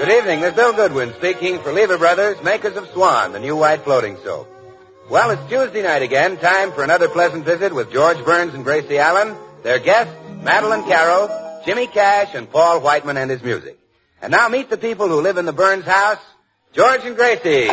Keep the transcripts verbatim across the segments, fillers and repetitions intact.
Good evening. This is Bill Goodwin speaking for Lever Brothers, makers of Swan, the new white floating soap. Well, it's Tuesday night again. Time for another pleasant visit with George Burns and Gracie Allen, their guests, Madeline Carroll, Jimmy Cash, and Paul Whiteman and his music. And now meet the people who live in the Burns house, George and Gracie.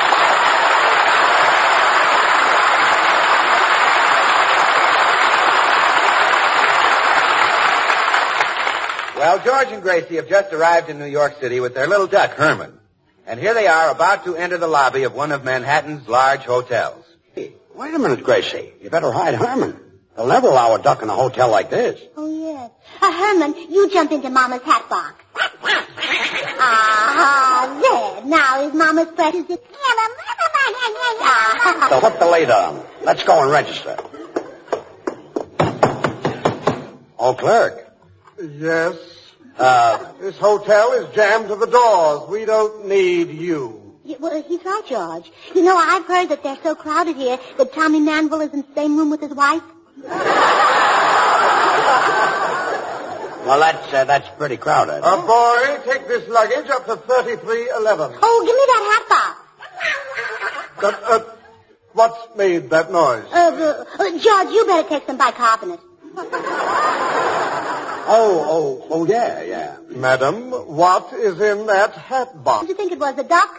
Well, George and Gracie have just arrived in New York City with their little duck, Herman. And here they are about to enter the lobby of one of Manhattan's large hotels. Hey, wait a minute, Gracie. You better hide Herman. They'll never allow a duck in a hotel like this. Oh, yes. Uh, Herman, you jump into Mama's hat box. Ah, there. Now is Mama's precious. So put the lid on. Let's go and register. Oh, clerk. Yes? Uh, This hotel is jammed to the doors. We don't need you. Yeah, well, he's right, George. You know, I've heard that they're so crowded here that Tommy Manville is in the same room with his wife. well, that's uh, that's pretty crowded. Uh, boy, take this luggage up to thirty-three eleven. Oh, give me that hat box. But, uh, what's made that noise? Uh, uh, George, you better take some bicarbonate. Oh, oh, oh, yeah, yeah. Madam, what is in that hat box? Did you think it was a duck?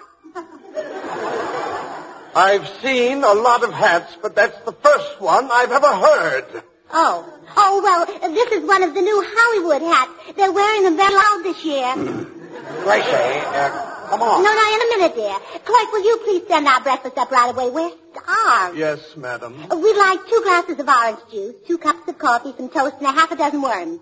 I've seen a lot of hats, but that's the first one I've ever heard. Oh. Oh, well, this is one of the new Hollywood hats. They're wearing them very loud this year. Gracie, uh, come on. No, no, in a minute, dear. Clerk, will you please send our breakfast up right away? We're starved. Yes, madam. We'd like two glasses of orange juice, two cups of coffee, some toast, and a half a dozen worms.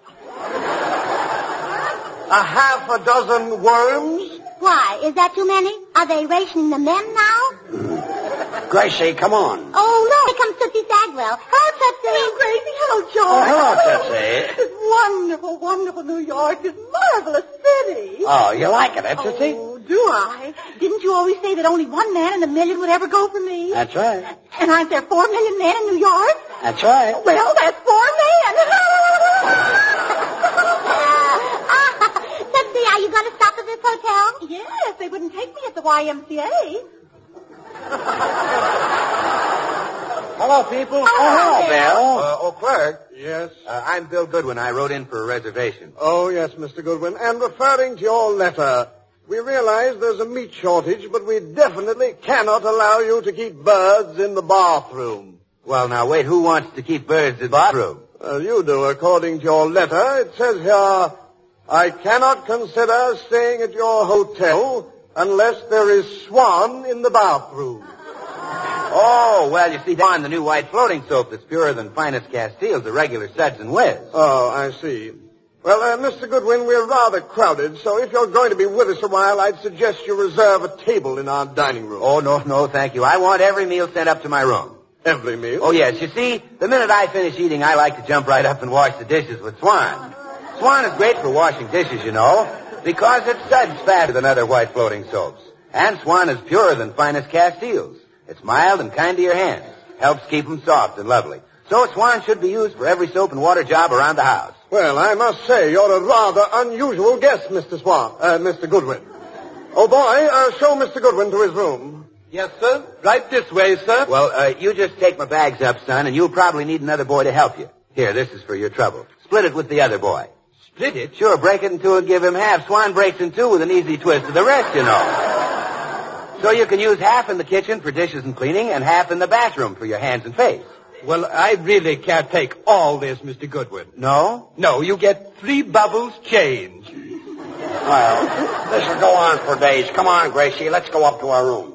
A half a dozen worms? Why? Is that too many? Are they rationing the men now? Gracie, come on. Oh, look, here comes Tootsie Sagwell. Hello, Tootsie. Hello, Gracie. Hello, Oh, George. hello, Tootsie. It's wonderful, wonderful New York. It's marvelous city. Oh, you like it, eh, Tootsie? Oh, do I? Didn't you always say that only one man in a million would ever go for me? That's right. And aren't there four million men in New York? That's right. Well, that's four men. Tootsie, are you going to stop at this hotel? Yes, they wouldn't take me at the Y M C A. Hello, people. Oh, hello, Bill. Uh, oh, clerk. Yes. Uh, I'm Bill Goodwin. I wrote in for a reservation. Oh, yes, Mister Goodwin. And referring to your letter, we realize there's a meat shortage, but we definitely cannot allow you to keep birds in the bathroom. Well, now, wait. Who wants to keep birds in the bathroom? Uh, you do, according to your letter. It says here, I cannot consider staying at your hotel unless there is Swan in the bathroom. Oh, well, you see, Swan, the new white floating soap that's purer than finest Castiles, the regular Suds and Whiz. Oh, I see. Well, uh, Mister Goodwin, we're rather crowded, so if you're going to be with us a while, I'd suggest you reserve a table in our dining room. Oh, no, no, thank you. I want every meal sent up to my room. Every meal? Oh, yes. You see, the minute I finish eating, I like to jump right up and wash the dishes with Swan. Swan is great for washing dishes, you know, because it suds faster than other white floating soaps. And Swan is purer than finest Castiles. It's mild and kind to your hands. Helps keep them soft and lovely. So Swan should be used for every soap and water job around the house. Well, I must say, you're a rather unusual guest, Mister Swan, uh, Mister Goodwin. Oh, boy, uh, show Mister Goodwin to his room. Yes, sir. Right this way, sir. Well, uh, you just take my bags up, son, and you'll probably need another boy to help you. Here, this is for your trouble. Split it with the other boy. Split it? Sure, break it in two and give him half. Swan breaks in two with an easy twist of the rest, you know. So you can use half in the kitchen for dishes and cleaning and half in the bathroom for your hands and face. Well, I really can't take all this, Mister Goodwin. No? No, you get three bubbles change. Well, this will go on for days. Come on, Gracie, let's go up to our rooms.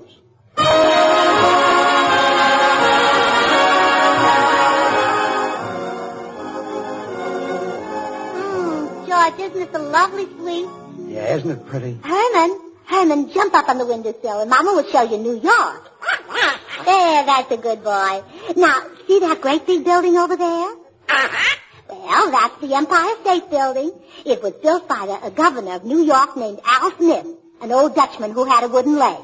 Mm, George, isn't this a lovely suite? Yeah, isn't it pretty? Herman, Herman, jump up on the windowsill and Mama will show you New York. There, that's a good boy. Now, see that great big building over there? Uh-huh. Well, that's the Empire State Building. It was built by the, a governor of New York named Al Smith, an old Dutchman who had a wooden leg.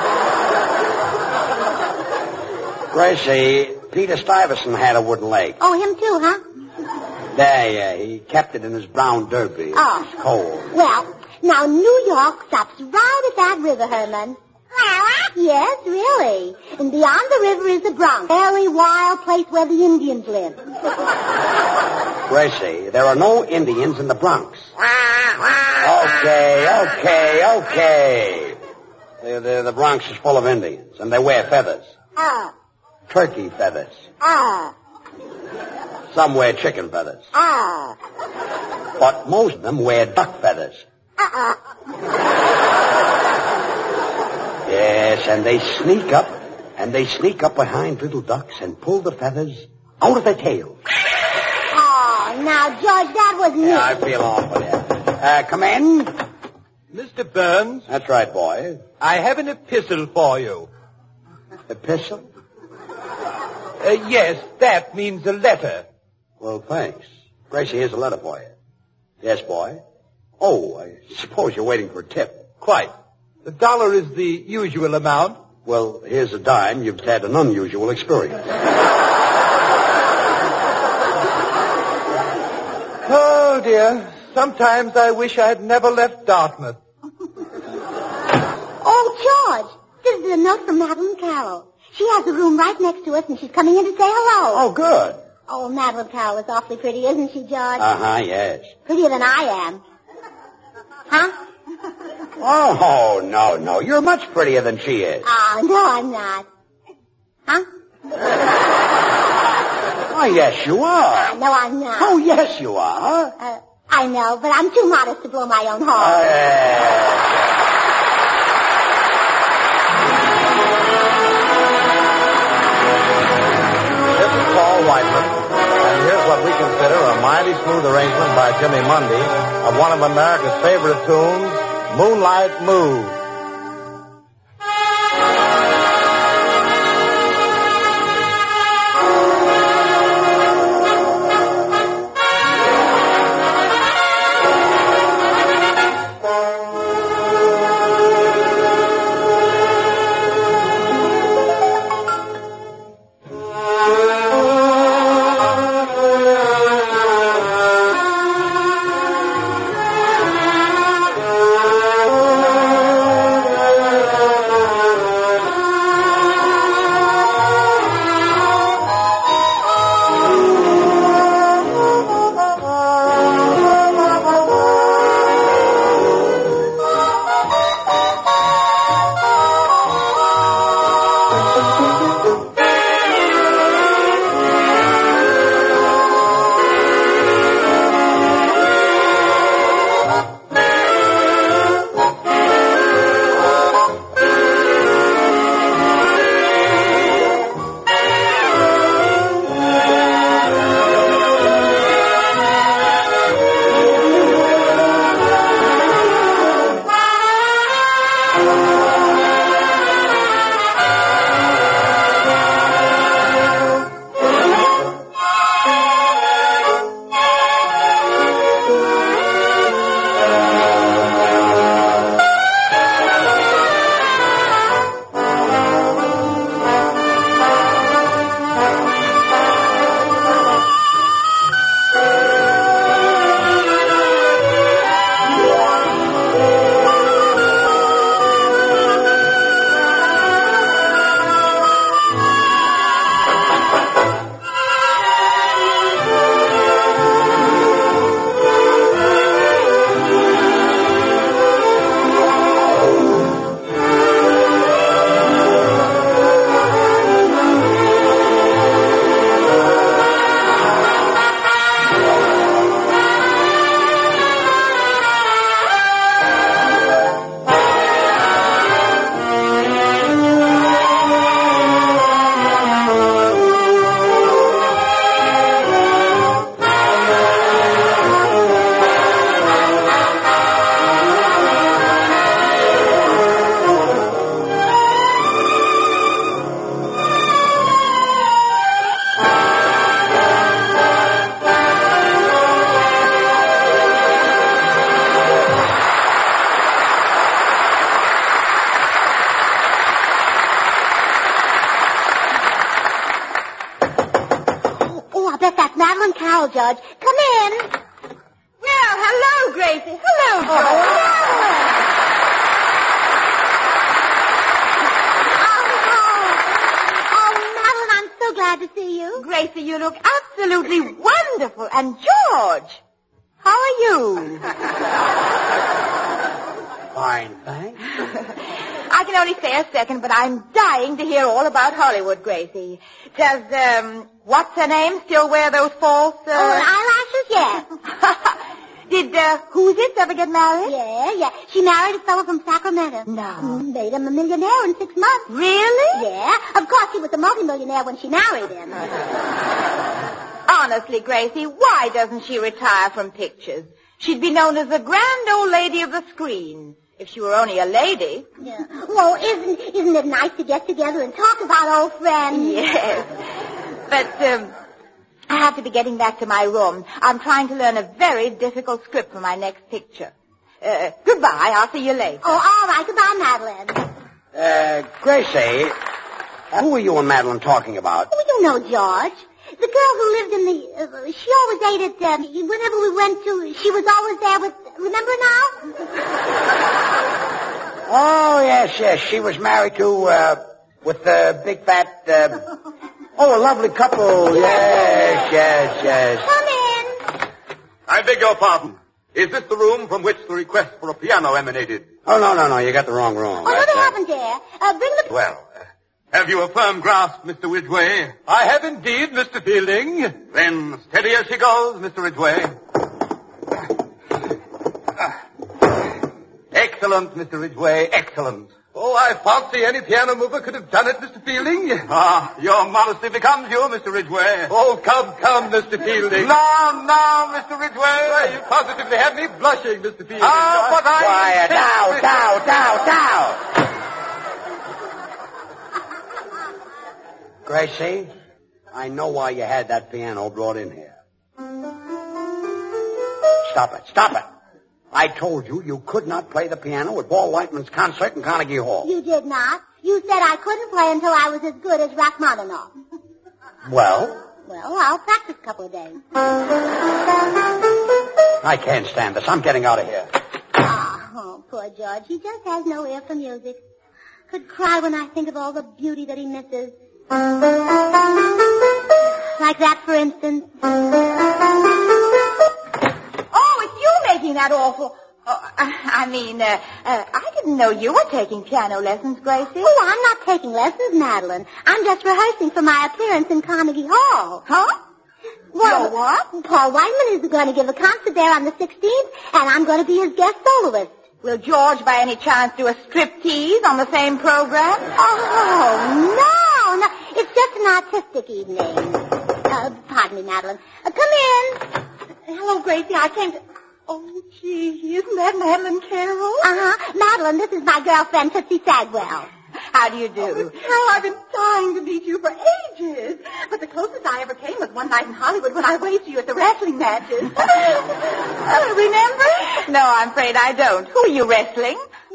Gracie, Peter Stuyvesant had a wooden leg. Oh, him too, huh? There, yeah, he kept it in his brown derby. Oh. It's cold. Well, Now, New York stops right at that river, Herman. Yes, really. And beyond the river is the Bronx, a very wild place where the Indians live. Gracie, there are no Indians in the Bronx. Okay, okay, okay. The, the, the Bronx is full of Indians, and they wear feathers. Ah. Turkey feathers. Ah. Some wear chicken feathers. Ah. But most of them wear duck feathers. Uh-uh. Yes, and they sneak up, and they sneak up behind little ducks and pull the feathers out of their tails. Oh, now, George, that was me. Yeah, I feel awful, yeah. Uh, come in. Mister Burns, That's right, boy. I have an epistle for you. Epistle? Uh, yes, that means a letter. Well, thanks. Gracie, here's a letter for you. Yes, boy. Oh, I suppose you're waiting for a tip. Quite. The dollar is the usual amount. Well, here's a dime. You've had an unusual experience. Oh, dear. Sometimes I wish I had never left Dartmouth. Oh, George, this is a note from Madeline Carroll. She has a room right next to us, and she's coming in to say hello. Oh, good. Oh, Madeline Carroll is awfully pretty, isn't she, George? Uh-huh, yes. Prettier than I am. Huh? Oh, no, no. You're much prettier than she is. Oh, no, I'm not. Huh? Oh, yes, you are. Uh, no, I'm not. Oh, yes, you are. Uh, I know, but I'm too modest to blow my own horn. Uh, This is Paul Whiteman, and here's what we consider a mighty smooth arrangement by Jimmy Mundy of one of America's favorite tunes, Moonlight Mood. Madeline Carroll, Judge. Come in. Where Well, hello, Gracie. Hello, George. Oh, oh, Madeline, I'm so glad to see you. Gracie, you look absolutely wonderful. And George, how are you? Fine, thanks. I can only stay a second, but I'm dying to hear all about Hollywood, Gracie. Does, um, what's her name still wear those false, uh... Oh, eyelashes, yes. Did, uh, who's it ever get married? Yeah, yeah. She married a fellow from Sacramento. No. Mm, Made him a millionaire in six months. Really? Yeah. Of course, he was a multimillionaire when she married him. Honestly, Gracie, why doesn't she retire from pictures? She'd be known as the grand old lady of the screen. If she were only a lady. Yeah. Well, isn't isn't it nice to get together and talk about old friends? Yes. But um, I have to be getting back to my room. I'm trying to learn a very difficult script for my next picture. Uh, goodbye. I'll see you later. Oh, all right. Goodbye, Madeline. Uh, Gracie, uh, who are you and Madeline talking about? Oh, you know George. The girl who lived in the... Uh, she always ate at... Uh, whenever we went to... She was always there with... Remember now? Oh, yes, yes. She was married to, uh, with the big fat, uh... Oh, a lovely couple. Yes, yes, yes. Come in. I beg your pardon. Is this the room from which the request for a piano emanated? Oh, no, no, no. You got the wrong room. Oh, no, That's, they uh, haven't, dear. Uh, bring the... Well, uh, have you a firm grasp, Mister Ridgway? I have indeed, Mister Fielding. Then steady as she goes, Mister Ridgway. Excellent, Mister Ridgway, excellent. Oh, I fancy any piano mover could have done it, Mister Fielding. Ah, your modesty becomes you, Mister Ridgway. Oh, come, come, Mister Fielding. Now, now, Mister Ridgway. Why, you positively have me blushing, Mister Fielding. Ah, but I... Quiet. Down, down, down, down. Gracie, I know why you had that piano brought in here. Stop it, stop it. I told you you could not play the piano at Walt Whiteman's concert in Carnegie Hall. You did not. You said I couldn't play until I was as good as Rachmaninoff. Well? Well, I'll practice a couple of days. I can't stand this. I'm getting out of here. Oh, poor George. He just has no ear for music. Could cry when I think of all the beauty that he misses. Like that, for instance. Oh, it's you making that awful... Oh, I mean, uh, uh, I didn't know you were taking piano lessons, Gracie. Oh, I'm not taking lessons, Madeline. I'm just rehearsing for my appearance in Carnegie Hall. Huh? Well, You're what? Paul Whiteman is going to give a concert there on the sixteenth, and I'm going to be his guest soloist. Will George, by any chance, do a striptease on the same program? Oh, no, no. It's just an artistic evening. Uh, pardon me, Madeline. Uh, come in. Hello, Gracie. I came to... Oh, gee, isn't that Madeline Carroll? Uh-huh. Madeline, this is my girlfriend, Tootsie Sagwell. How do you do? Oh, Carol, I've been dying to meet you for ages. But the closest I ever came was one night in Hollywood when I waved to you at the wrestling matches. uh, remember? No, I'm afraid I don't. Who are you wrestling?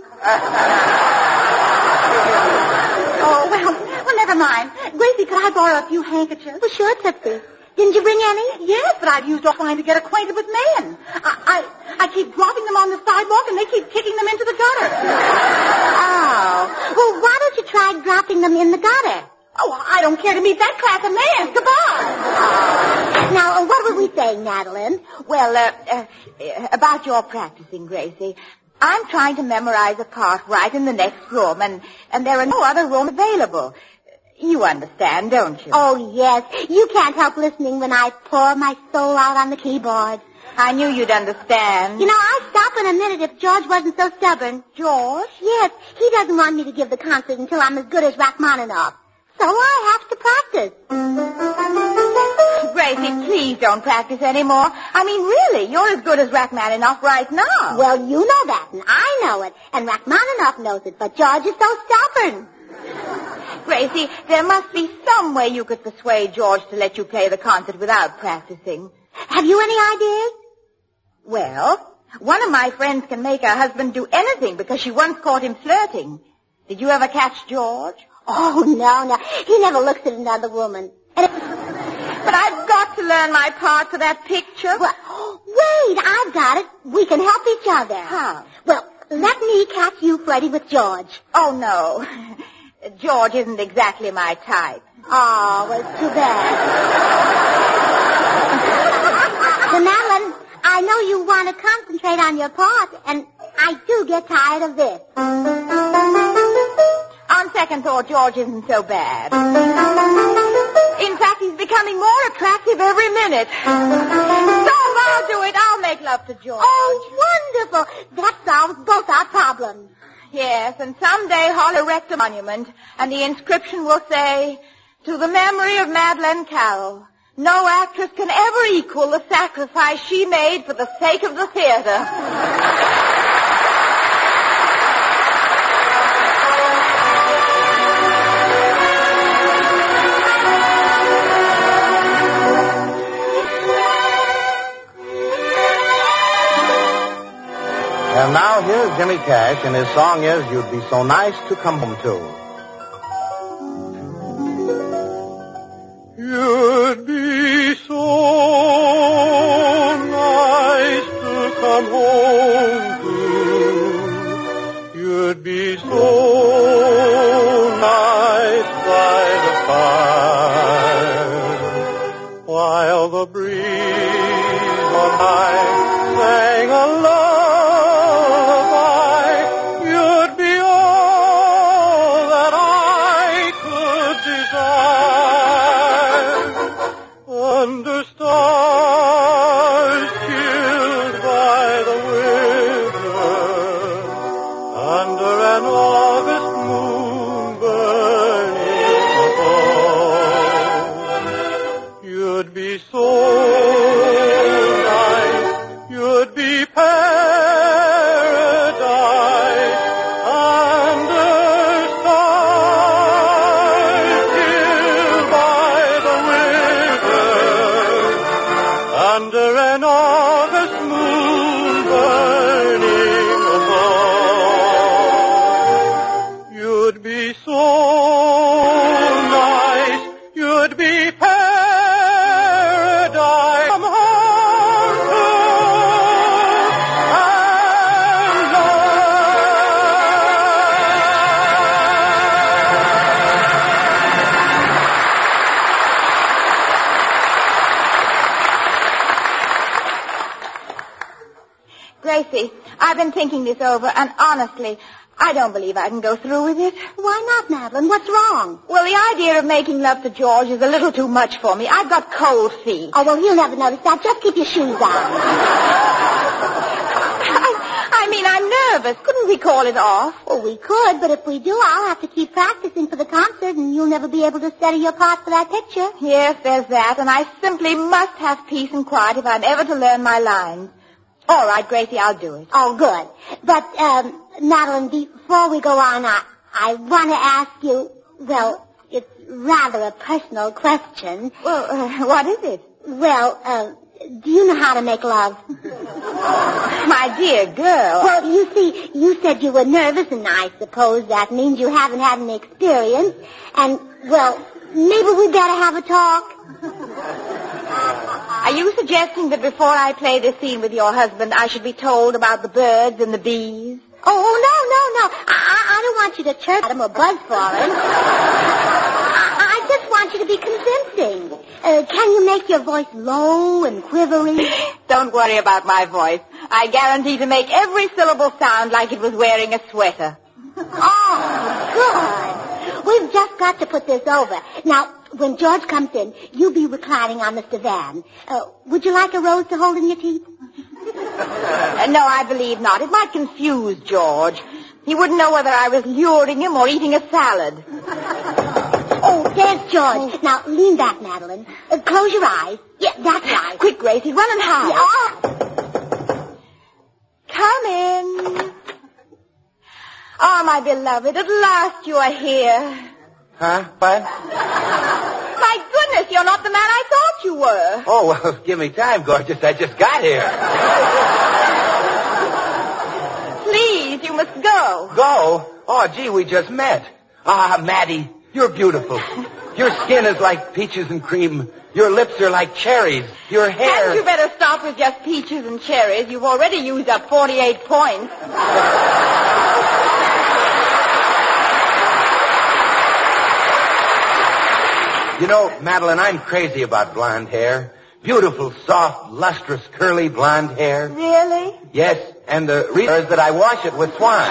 Oh, well, well, never mind. Gracie, could I borrow a few handkerchiefs? Well, sure, Tootsie. Didn't you bring any? Yes, but I've used all trying to get acquainted with men. I, I I keep dropping them on the sidewalk, and they keep kicking them into the gutter. Oh. Well, why don't you try dropping them in the gutter? Oh, I don't care to meet that class of man. Goodbye. Now, uh, what were we saying, Madeline? Well, uh, uh, about your practicing, Gracie. I'm trying to memorize a part right in the next room, and, and there are no other rooms available. You understand, don't you? Oh, yes. You can't help listening when I pour my soul out on the keyboard. I knew you'd understand. You know, I'd stop in a minute if George wasn't so stubborn. George? Yes, he doesn't want me to give the concert until I'm as good as Rachmaninoff. So I have to practice. Gracie, please don't practice anymore. I mean, really, you're as good as Rachmaninoff right now. Well, you know that, and I know it, and Rachmaninoff knows it, but George is so stubborn. Gracie, there must be some way you could persuade George to let you play the concert without practicing. Have you any ideas? Well, one of my friends can make her husband do anything because she once caught him flirting. Did you ever catch George? Oh, no, no. He never looks at another woman. And But I've got to learn my part for that picture. Well, wait, I've got it. We can help each other. How? Well, let me catch you flirting with George. Oh, no. George isn't exactly my type. Oh, well, it's too bad. So, Madeline, I know you want to concentrate on your part, and I do get tired of this. On second thought, George isn't so bad. In fact, he's becoming more attractive every minute. So I'll do it. I'll make love to George. Oh, wonderful. That solves both our problems. Yes, and someday I'll erect a monument, and the inscription will say, "To the memory of Madeleine Carroll, no actress can ever equal the sacrifice she made for the sake of the theater." And now here's Jimmy Cash, and his song is "You'd Be So Nice to Come Home To." You'd be so nice to come home to. You'd be so nice by the fire, while the breeze on high sang a lullaby. You'd be all that I could desire. Under stars chilled by the winter, under an August moon burning above, you'd be so nice, you'd be paradise, under stars chilled by the winter, under an August moon burning above. You'd be so nice, you'd be paradise. Come home to and Gracie, I've been thinking this over, and honestly, I don't believe I can go through with it. Why not, Madeline? What's wrong? Well, the idea of making love to George is a little too much for me. I've got cold feet. Oh, well, he'll never notice that. Just keep your shoes on. I, I mean, I'm nervous. Couldn't we call it off? Well, we could, but if we do, I'll have to keep practicing for the concert, and you'll never be able to study your part for that picture. Yes, there's that, and I simply must have peace and quiet if I'm ever to learn my lines. All right, Gracie, I'll do it. Oh, good. But, um, Madeline, before we go on, I, I want to ask you, well, it's rather a personal question. Well, uh, what is it? Well, uh, do you know how to make love? My dear girl. Well, you see, you said you were nervous, and I suppose that means you haven't had any experience. And, well, maybe we'd better have a talk. Are you suggesting that before I play this scene with your husband, I should be told about the birds and the bees? Oh, oh no, no, no. I, I don't want you to chirp at him or buzz for him. I, I just want you to be convincing. Uh, can you make your voice low and quivery? Don't worry about my voice. I guarantee to make every syllable sound like it was wearing a sweater. Oh, good. We've just got to put this over. Now, when George comes in, you be reclining on Mister Van. Uh, would you like a rose to hold in your teeth? Uh, no, I believe not. It might confuse George. He wouldn't know whether I was luring him or eating a salad. Oh, there's George. Now, lean back, Madeline. Uh, close your eyes. Yeah, that's right. Quick, Gracie, run and hide. Yeah. Come in. Oh, my beloved, at last you are here. Huh? What? My goodness, you're not the man I thought you were. Oh, well, give me time, gorgeous. I just got here. Please, you must go. Go? Oh, gee, we just met. Ah, Maddie, You're beautiful. Your skin is like peaches and cream. Your lips are like cherries. Your hair... Hadn't you better stop with just peaches and cherries? You've already used up forty-eight points. You know, Madeline, I'm crazy about blonde hair. Beautiful, soft, lustrous, curly blonde hair. Really? Yes, and the reason is that I wash it with Swan.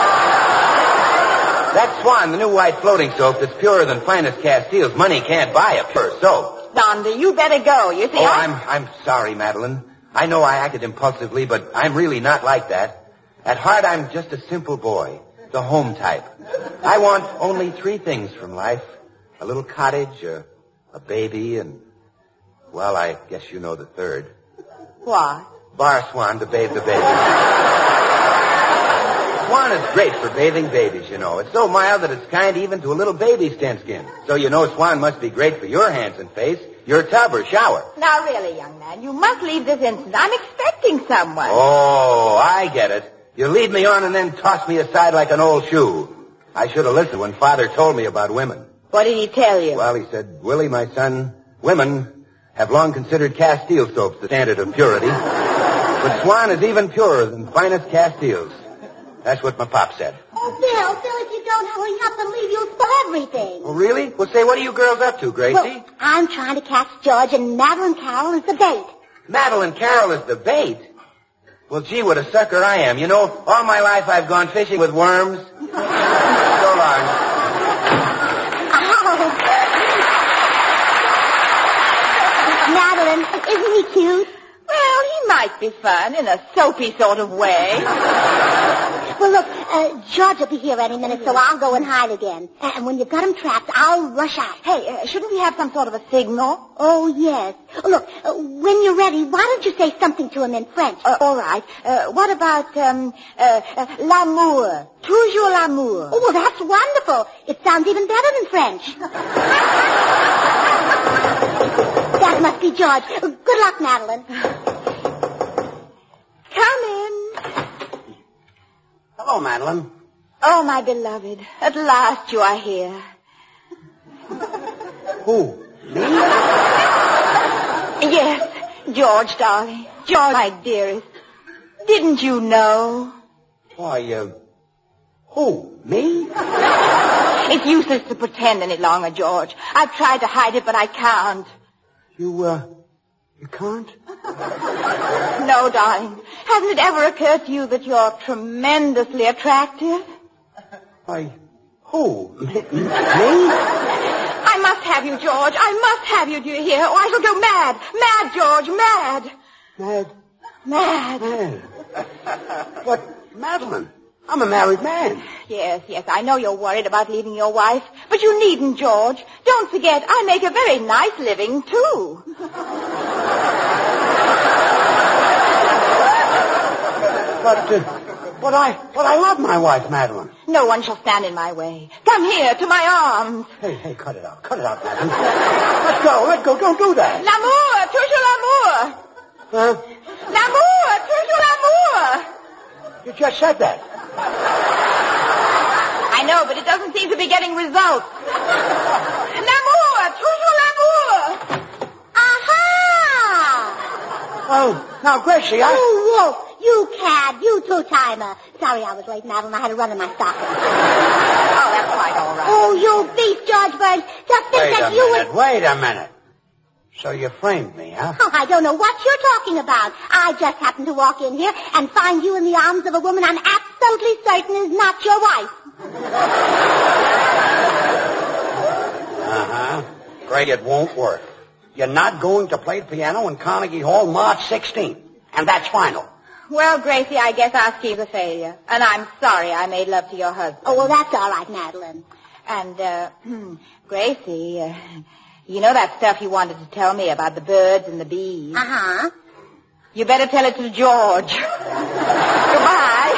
That Swan, the new white floating soap that's purer than finest Castiles. Money can't buy a pure soap. Dondi, you better go. You see, Oh, I... I'm, I'm sorry, Madeline. I know I acted impulsively, but I'm really not like that. At heart, I'm just a simple boy, the home type. I want only three things from life. A little cottage, a, a baby, and, well, I guess you know the third. What? Bar Swan to bathe the baby. Swan is great for bathing babies, you know. It's so mild that it's kind even to a little baby's tent skin. So you know Swan must be great for your hands and face, your tub or shower. Now, really, young man, you must leave this instant. I'm expecting someone. Oh, I get it. You lead me on and then toss me aside like an old shoe. I should have listened when Father told me about women. What did he tell you? Well, he said, Willie, my son, women have long considered Castile soaps the standard of purity. But Swan is even purer than finest Castiles. That's what my pop said. Oh, Bill, Bill, if you don't hurry up and leave, you'll spoil everything. Oh, really? Well, say, what are you girls up to, Gracie? Well, I'm trying to catch George, and Madeline Carroll is the bait. Madeline Carroll is the bait. Well, gee, what a sucker I am. You know, all my life I've gone fishing with worms. So long. Madeline, isn't he cute? Well, he might be fun in a soapy sort of way. Well, look, uh, George will be here any minute, so I'll go and hide again. And when you've got him trapped, I'll rush out. Hey, uh, shouldn't we have some sort of a signal? Oh, yes. Look, uh, when you're ready, why don't you say something to him in French? Uh, all right. Uh, what about, um, uh, uh, l'amour? Toujours l'amour. Oh, well, that's wonderful. It sounds even better than French. That must be George. Good luck, Madeline. Come in. Hello, Madeline. Oh, my beloved. At last you are here. Who? Me? Yes, George, darling. George, my dearest. Didn't you know? Why, uh, who? Me? It's useless to pretend any longer, George. I've tried to hide it, but I can't. You, uh, you can't? No, darling. Hasn't it ever occurred to you that you're tremendously attractive? Why, who? Me? Me? I must have you, George. I must have you, do you hear? Or I shall go mad. Mad, George, mad. Mad? Mad. Mad? But, Madeline, I'm a married man. Yes, yes, I know you're worried about leaving your wife, but you needn't, George. Don't forget, I make a very nice living, too. But, uh, but I, but I love my wife, Madeline. No one shall stand in my way. Come here, to my arms. Hey, hey, cut it out. Cut it out, Madeline. Let's go, let's go. Don't do that. L'amour, toujours l'amour. Huh? L'amour, toujours l'amour. You just said that. I know, but it doesn't seem to be getting results. L'amour, toujours l'amour. Aha! Oh, now, Gracie, I... Oh, Wolf, you cad, you two-timer. Sorry I was late, Madeline. I had to run in my stockings. Oh, that's quite all right. Oh, you beast, George Burns. Just think Wait that a you minute, would... wait a minute. So you framed me, huh? Oh, I don't know what you're talking about. I just happened to walk in here and find you in the arms of a woman I'm absolutely certain is not your wife. Uh-huh. Great, it won't work. You're not going to play the piano in Carnegie Hall March sixteenth. And that's final. Well, Gracie, I guess our scheme's a failure. And I'm sorry I made love to your husband. Oh, well, that's all right, Madeline. And, uh, Gracie, uh, you know that stuff you wanted to tell me about the birds and the bees? Uh-huh. You better tell it to George. Goodbye.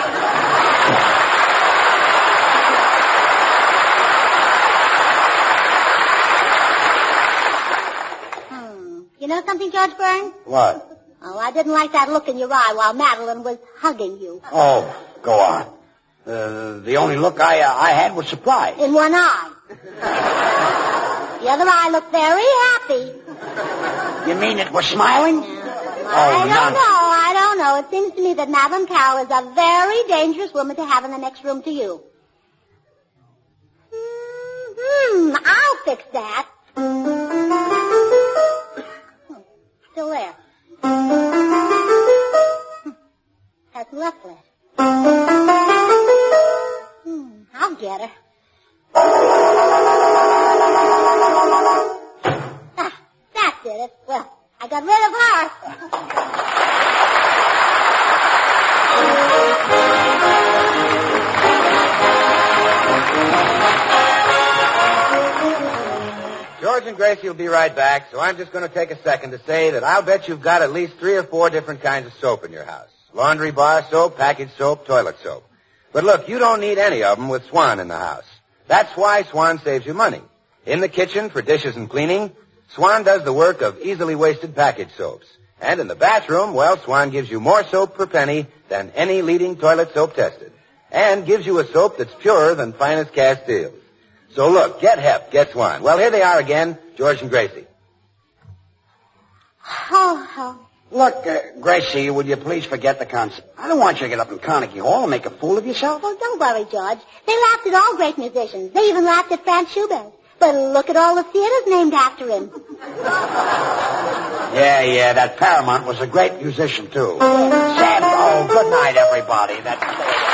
Hmm. You know something, George Burns? What? Oh, I didn't like that look in your eye while Madeline was hugging you. Oh, go on. Uh, the only look I uh, I had was surprise. In one eye. The other eye looked very happy. You mean it was smiling? I don't nonsense. know. I don't know. It seems to me that Madeline Carroll is a very dangerous woman to have in the next room to you. Hmm, I'll fix that. Still there. Has left left. Hmm, I'll get her. Ah, that did it. Well, I got rid of her. George and Gracie will be right back, so I'm just going to take a second to say that I'll bet you've got at least three or four different kinds of soap in your house. Laundry bar soap, packaged soap, toilet soap. But look, you don't need any of them with Swan in the house. That's why Swan saves you money. In the kitchen for dishes and cleaning, Swan does the work of easily wasted packaged soaps. And in the bathroom, well, Swan gives you more soap per penny than any leading toilet soap tested. And gives you a soap that's purer than finest Castiles. So look, get Hep, get Swan. Well, here they are again, George and Gracie. Oh, oh. Look, uh, Gracie, would you please forget the concert? I don't want you to get up in Carnegie Hall and make a fool of yourself. Oh, don't worry, George. They laughed at all great musicians. They even laughed at Franz Schubert. But look at all the theaters named after him. Yeah, yeah, that Paramount was a great musician, too. Sam, oh, good night, everybody. That's...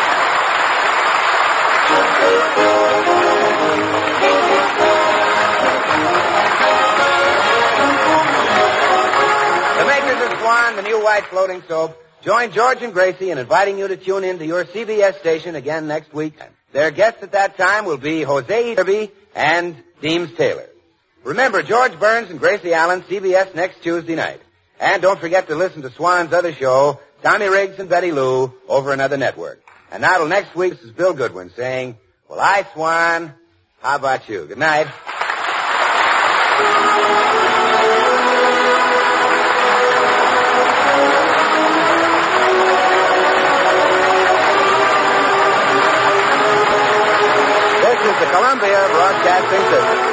The makers of Swan, the new white floating soap, join George and Gracie in inviting you to tune in to your C B S station again next week. Their guests at that time will be Jose Derby and Deems Taylor. Remember, George Burns and Gracie Allen, C B S next Tuesday night. And don't forget to listen to Swan's other show, Tommy Riggs and Betty Lou, over another network. And now till next week, this is Bill Goodwin saying, well, I, Swan, how about you? Good night. This is the Columbia Broadcasting System.